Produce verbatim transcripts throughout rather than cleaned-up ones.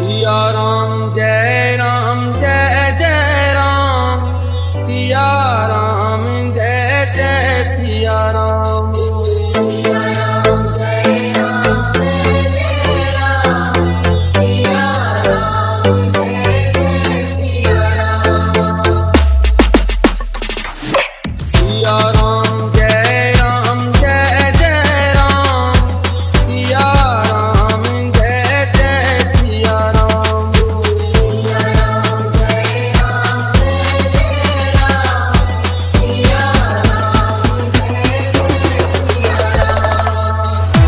सिया राम जय राम जय जय राम, सिया राम जय जय सिया राम। सिया राम जय राम जय जय राम, सिया राम जय जय सिया राम। सिया राम जय राम जय जय राम, सिया राम जय जय सिया राम। सिया राम जय राम जय जय राम, सिया राम जय जय सिया राम।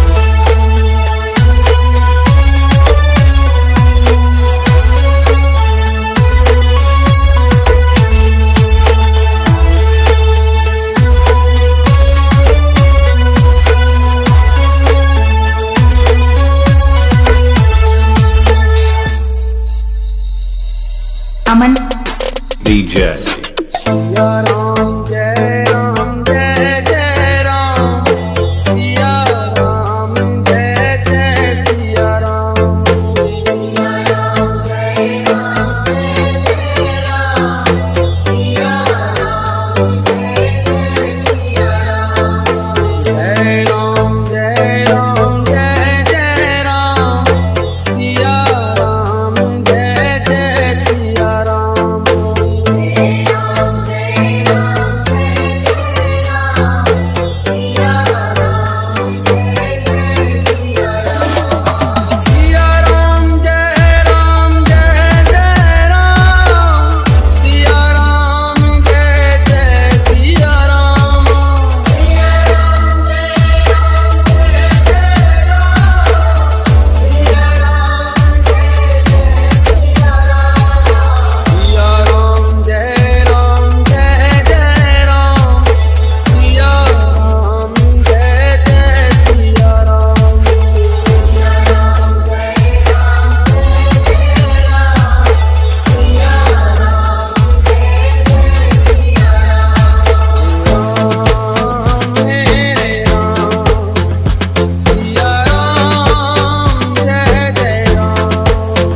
अमन डीजे। सिया राम जय राम जय जय राम, सिया राम जय जय सिया राम। सिया राम जय राम जय जय राम, सिया राम जय जय सिया राम। जय राम जय राम जय जय राम, सिया राम जय जय सिया राम। जय राम जय राम जय जय राम, सिया राम जय जय सिया राम। सिया राम जय राम जय जय राम, सिया राम जय जय सिया राम। सिया राम जय राम जय जय राम, सिया राम जय जय सिया राम। सिया राम जय राम जय जय राम, सिया राम जय जय सिया राम। सिया राम जय राम जय जय राम, सिया राम जय जय सिया राम। राम मेरे राम, सिया राम जय जय राम।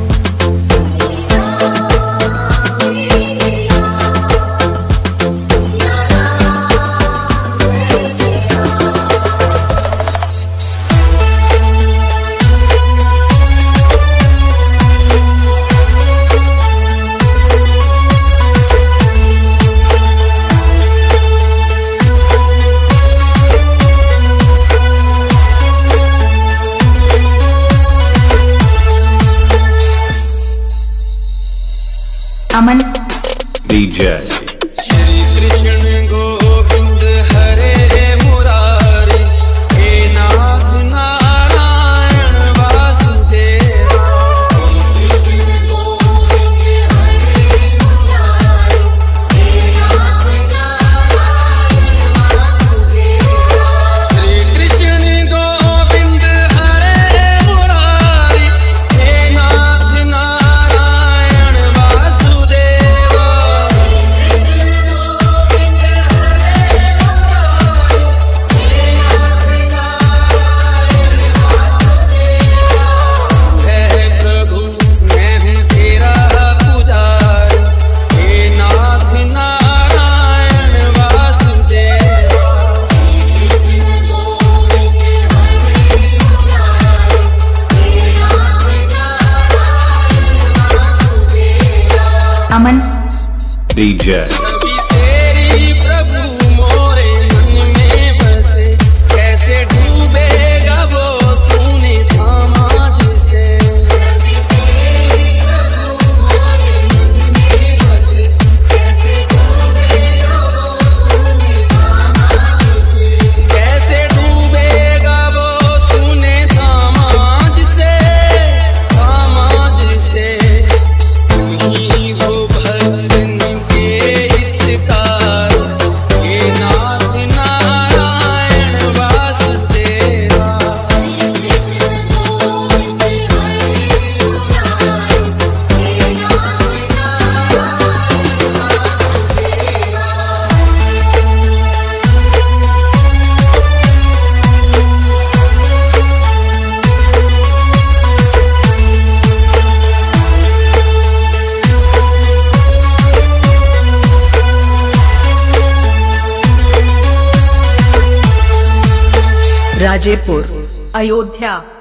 अमन डीजे। श्री कृष्ण गोविंद हरे मुरारी, हे नाथ नारायण वासुदेव। श्री कृष्ण गोविंद हरे मुरारी, हे नाथ नारायण वासुदेव। श्री कृष्ण गोविंद हरे मुरारी, हे नाथ नारायण वासुदेव। हे प्रभु मैं हूँ तेरा पुजारी, हे नाथ नारायण वासुदेव। अमन डीजे। कभी तेरी प्रभु मोरे मन में बसे, कैसे डूबेगा वो तूने थामा जिसे। कभी तेरी प्रभु मोरे मन में बसे, कैसे डूबेगा वो तूने थामा जिसे। कैसे डूबेगा वो तूने थामा जिसे, थामा जिसे। तुम ही हो भक्तन के राजेपुर, अयोध्या।